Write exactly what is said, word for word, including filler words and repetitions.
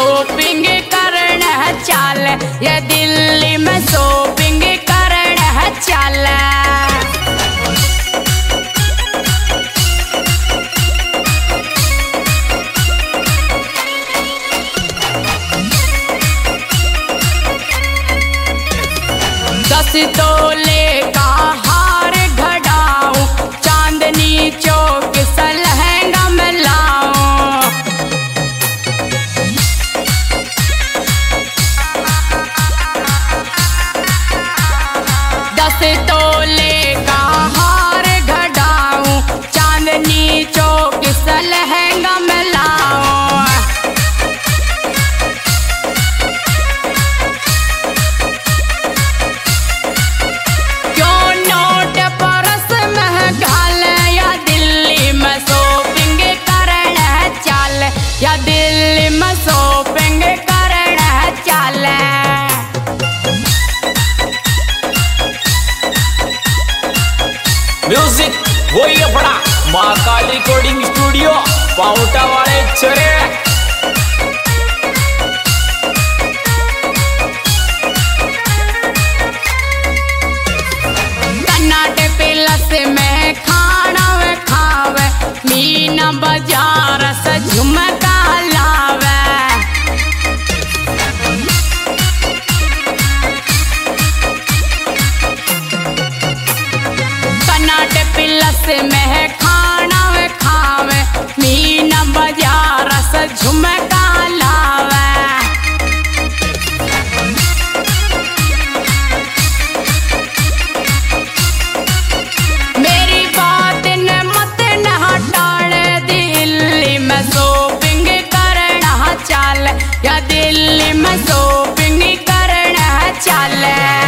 Shopping करना चल, या दिल्ली में शॉपिंग करना चल। दस तोले का हार घड़ाऊं, चांदनी चौक से लहंगा में लाऊं। दस तोले का हार घड़ाऊं, चांदनी चौक से लहंगा में लाऊं। या दिल्ली में शॉपिंग करना चल। म्यूजिक वही अपना महाकाल रिकॉर्डिंग स्टूडियो पाउटा वाले चरे। कर्नाटक प्लस में खाना वे खावे, मीना बाजार से झुमका लावे। कर्नाटक प्लस में खाना वे खावे, मीना बाजार से झुमका लावे। मेरी बात न मत न हटाड़, दिल्ली में शॉपिंग करना चल, या दिल्ली में शॉपिंग करना चल।